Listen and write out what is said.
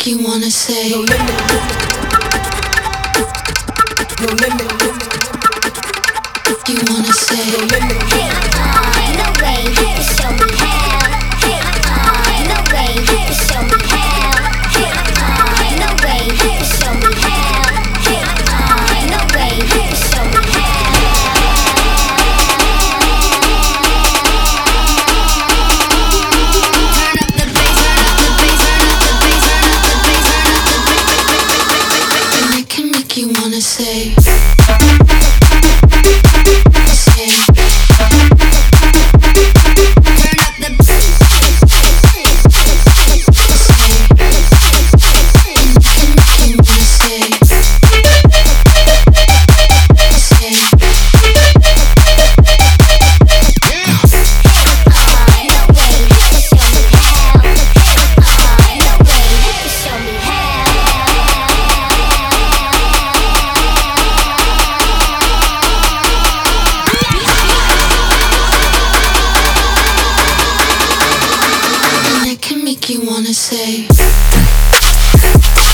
make you wanna say no limit, no limit. You wanna say no limit. No way you can show me how. No way you can show me how. No way you can show me how. No way you can show me how. You wanna say you wanna say